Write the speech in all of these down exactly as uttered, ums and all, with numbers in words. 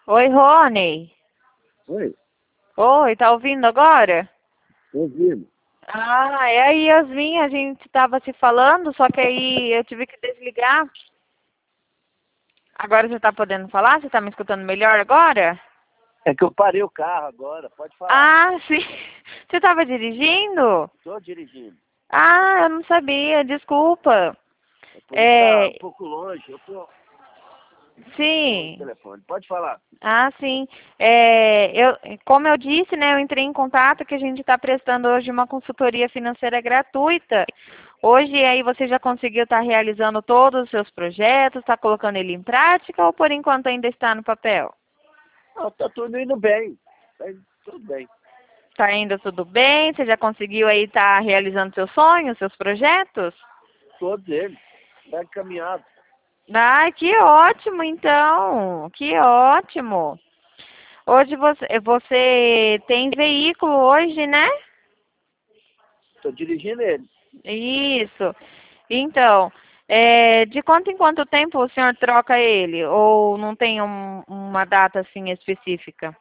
Oi, Rony. Oi, Oi, tá ouvindo agora? tô ouvindo. Ah, é aí, Yasmin, a gente tava se falando, só que aí eu tive que desligar. Agora você tá podendo falar? Você tá me escutando melhor agora? É que eu parei o carro agora, pode falar. Ah, sim. Você tava dirigindo? Tô dirigindo. Ah, eu não sabia, desculpa. É por isso que tá um É, pouco longe, eu tô longe do sim. telefone. Pode falar. Ah, sim. É, eu, como eu disse, né, eu entrei em contato que a gente está prestando hoje uma consultoria financeira gratuita. Hoje aí você já conseguiu estar realizando todos os seus projetos, está colocando ele em prática ou por enquanto ainda está no papel? Não, tá tudo indo bem. Tá indo tudo bem. Está indo tudo bem? Você já conseguiu aí estar realizando seus sonhos, seus projetos? Todos eles. Tá encaminhado. Ai, que ótimo então, que ótimo. Hoje você, você tem veículo hoje, né? Tô dirigindo ele. Isso. Então, é, de quanto em quanto tempo o senhor troca ele? Ou não tem um- uma data assim específica?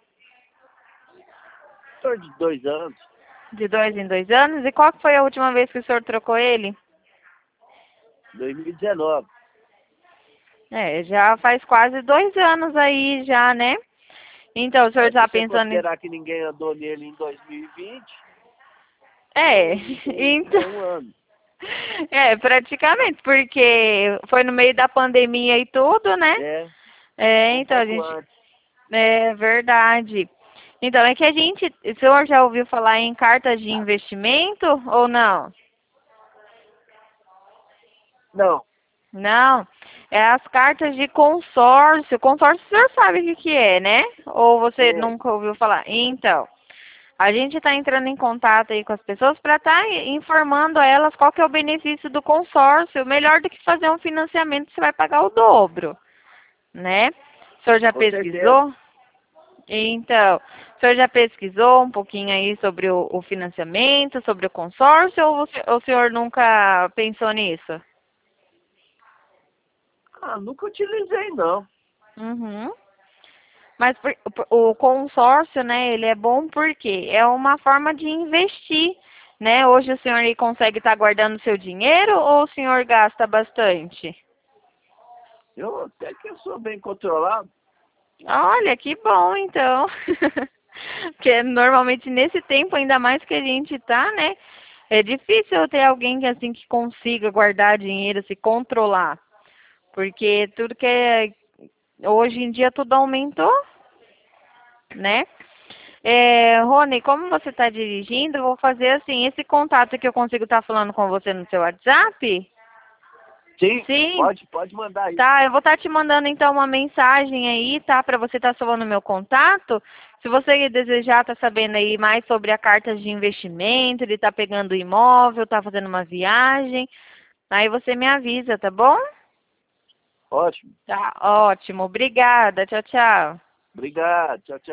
Tô de dois anos. De dois em dois anos? E qual que foi a última vez que o senhor trocou ele? dois mil e dezenove. É, já faz quase dois anos aí já, né? Então, o senhor É, se está você pensando em... considerar que ninguém andou nele em dois mil e vinte, É, então tem, então... tem um ano. É, praticamente, porque foi no meio da pandemia e tudo, né? É, É, um então a pouco gente... antes. É verdade. Então, é que a gente... O senhor já ouviu falar em cartas de investimento ou não? Não, Não. É as cartas de consórcio. Consórcio o senhor sabe o que que é, né? Ou você sei. nunca ouviu falar? Então, a gente está entrando em contato aí com as pessoas para estar informando a elas qual que é o benefício do consórcio. Melhor do que fazer um financiamento, você vai pagar o dobro, né? O senhor já Com certeza. pesquisou? Então, o senhor já pesquisou um pouquinho aí sobre o, o financiamento, sobre o consórcio, ou você- ou o senhor nunca pensou nisso? Ah, nunca utilizei, não. Uhum. Mas por- o consórcio, né, ele é bom porque é uma forma de investir, né? Hoje o senhor aí consegue estar guardando seu dinheiro ou o senhor gasta bastante? Eu até que eu sou bem controlado. Olha, que bom então. Porque normalmente nesse tempo, ainda mais que a gente tá, né? É difícil ter alguém que assim que consiga guardar dinheiro, se controlar. Porque tudo que é, hoje em dia tudo aumentou, né? É, Rony, como você está dirigindo, eu vou fazer assim, esse contato que eu consigo estar falando com você no seu WhatsApp? Sim, Sim, pode, pode mandar aí. tá, eu vou estar te mandando então uma mensagem aí, tá? Para você estar salvando meu contato. Se você desejar estar sabendo aí mais sobre a carta de investimento, ele tá pegando imóvel, tá fazendo uma viagem, aí você me avisa, tá bom? Ótimo. Tá, ótimo. Obrigada. Tchau, tchau. Obrigado. Tchau, tchau.